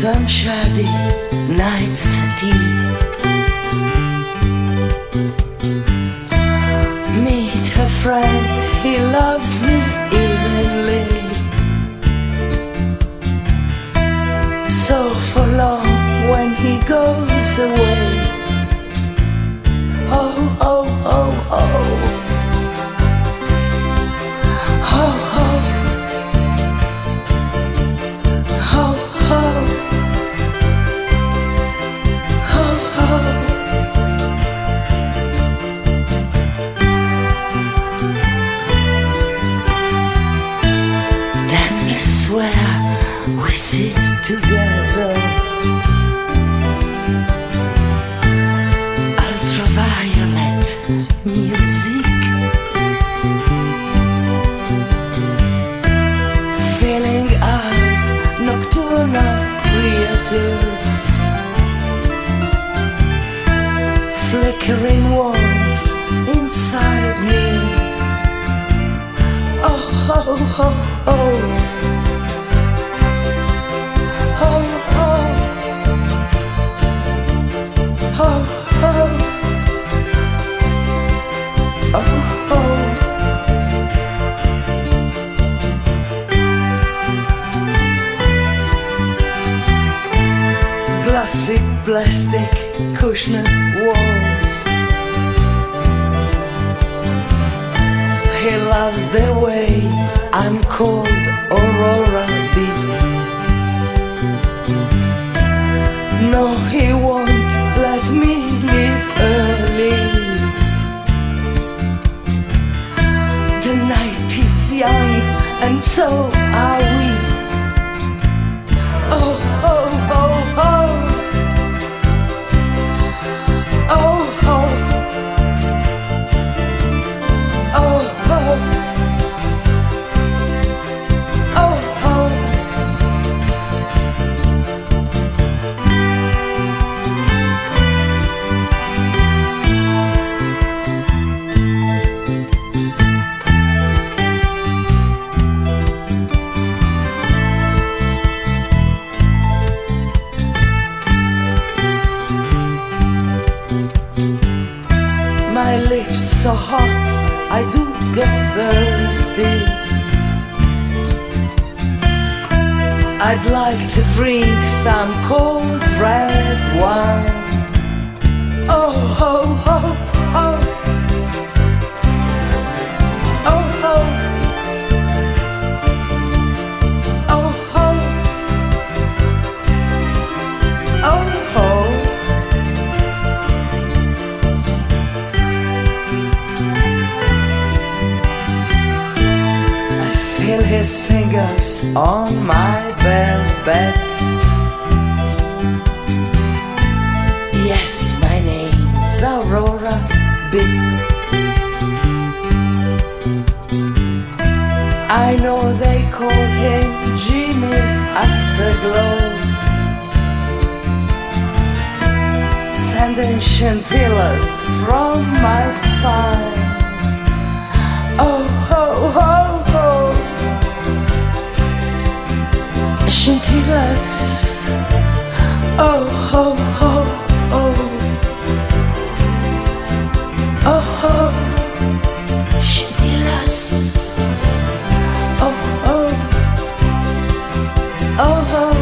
Some shady nights at tea, meet her friend, he loves me evenly. So for long when he goes away, oh, oh, oh, oh, oh, oh, oh, oh. Where we sit together, ultraviolet music, feeling us nocturnal creatures, flickering warmth inside me. Oh, oh, oh, oh. Classic plastic cushion walls. He loves the way I'm called Aurora B. No, he won't let me leave early. The night is young and so are we. Oh, oh, oh, oh. Oh, oh. Oh, oh. Oh, oh. My lips so hot, I do get thirsty. I'd like to drink some cold red wine. Oh, oh, oh, oh. Oh, oh. Oh, oh. Oh, oh. Feel his fingers on my velvet. Yes, my name's Aurora B. I know they call him Jimmy Afterglow. Sending scintillas from my spine. Oh, oh, oh, oh. Scintillas. Oh, oh, oh, oh. Oh, oh. Scintillas. Oh, oh. Oh, oh.